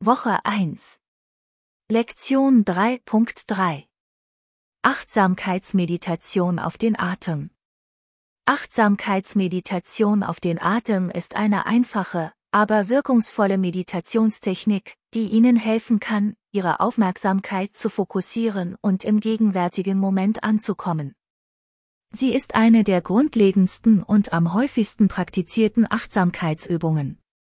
Woche 1. Lektion 3.3. Achtsamkeitsmeditation auf den Atem. Achtsamkeitsmeditation auf den Atem ist eine einfache, aber wirkungsvolle Meditationstechnik, die Ihnen helfen kann, Ihre Aufmerksamkeit zu fokussieren und im gegenwärtigen Moment anzukommen. Sie ist eine der grundlegendsten und am häufigsten praktizierten Achtsamkeitsübungen.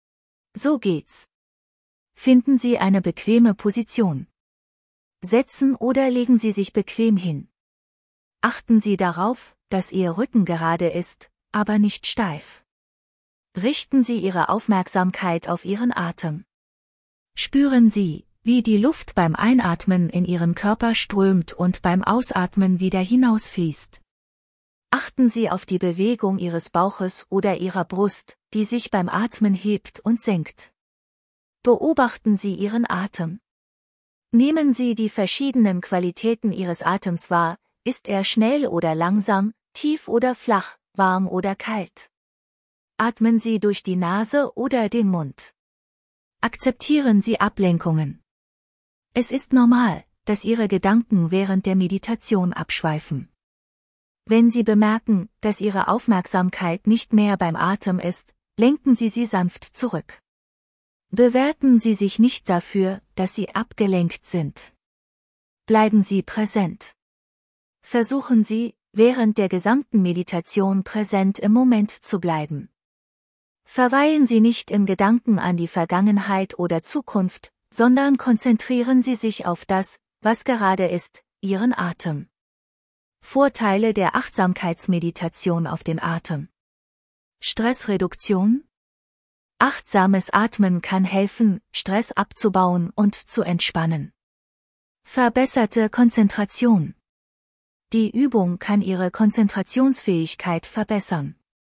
So geht's. Finden Sie eine bequeme Position. Setzen oder legen Sie sich bequem hin. Achten Sie darauf, dass Ihr Rücken gerade ist, aber nicht steif. Richten Sie Ihre Aufmerksamkeit auf Ihren Atem. Spüren Sie, wie die Luft beim Einatmen in Ihren Körper strömt und beim Ausatmen wieder hinausfließt. Achten Sie auf die Bewegung Ihres Bauches oder Ihrer Brust, die sich beim Atmen hebt und senkt. Beobachten Sie Ihren Atem. Nehmen Sie die verschiedenen Qualitäten Ihres Atems wahr, ist er schnell oder langsam, tief oder flach, warm oder kalt. Atmen Sie durch die Nase oder den Mund. Akzeptieren Sie Ablenkungen. Es ist normal, dass Ihre Gedanken während der Meditation abschweifen. Wenn Sie bemerken, dass Ihre Aufmerksamkeit nicht mehr beim Atem ist, lenken Sie sie sanft zurück. Bewerten Sie sich nicht dafür, dass Sie abgelenkt sind. Bleiben Sie präsent. Versuchen Sie, während der gesamten Meditation präsent im Moment zu bleiben. Verweilen Sie nicht in Gedanken an die Vergangenheit oder Zukunft, sondern konzentrieren Sie sich auf das, was gerade ist, Ihren Atem. Vorteile der Achtsamkeitsmeditation auf den Atem. Stressreduktion. Achtsames Atmen kann helfen, Stress abzubauen und zu entspannen. Verbesserte Konzentration. Die Übung kann Ihre Konzentrationsfähigkeit verbessern.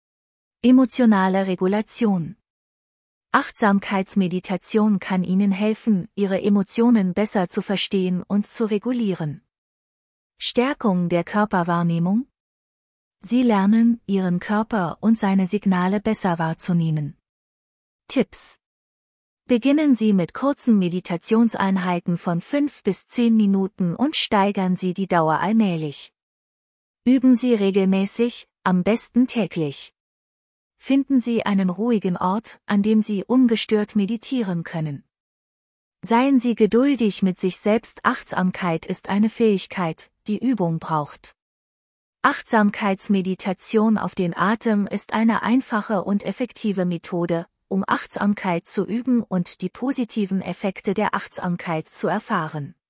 Emotionale Regulation. Achtsamkeitsmeditation kann Ihnen helfen, Ihre Emotionen besser zu verstehen und zu regulieren. Stärkung der Körperwahrnehmung. Sie lernen, Ihren Körper und seine Signale besser wahrzunehmen. Tipps. Beginnen Sie mit kurzen Meditationseinheiten von 5 bis 10 Minuten und steigern Sie die Dauer allmählich. Üben Sie regelmäßig, am besten täglich. Finden Sie einen ruhigen Ort, an dem Sie ungestört meditieren können. Seien Sie geduldig mit sich selbst. Achtsamkeit ist eine Fähigkeit, die Übung braucht. Achtsamkeitsmeditation auf den Atem ist eine einfache und effektive Methode, um Achtsamkeit zu üben und die positiven Effekte der Achtsamkeit zu erfahren.